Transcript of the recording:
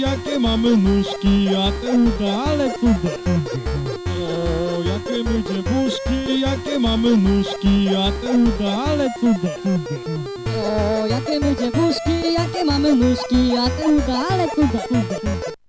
jakie mamy nóżki, a te uda, ale cuda. O, jakie my dziewuszki, jakie mamy nóżki, a te uda, ale cuda. O, jakie my dziewuszki, jakie mamy nóżki, a te uda, ale cuda.